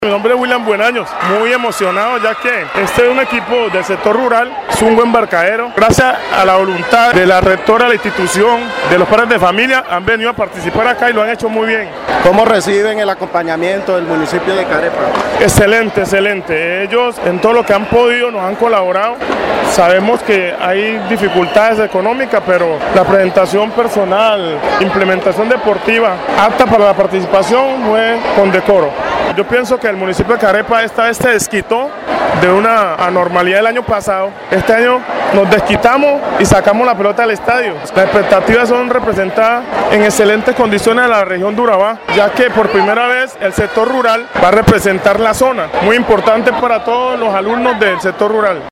Mi nombre es William Buenaños, muy emocionado ya que este es un equipo del sector rural, es un buen embarcadero. Gracias a la voluntad de la rectora de la institución, de los padres de familia, han venido a participar acá y lo han hecho muy bien. ¿Cómo reciben el acompañamiento del municipio de Carepa? Excelente, excelente. Ellos en todo lo que han podido nos han colaborado. Sabemos que hay dificultades económicas, pero la presentación personal, implementación deportiva apta para la participación fue con decoro. Yo pienso que el municipio de Carepa esta vez se desquitó de una anormalidad del año pasado. Este año nos desquitamos y sacamos la pelota del estadio. Las expectativas son representadas en excelentes condiciones de la región de Urabá, ya que por primera vez el sector rural va a representar la zona, muy importante para todos los alumnos del sector rural.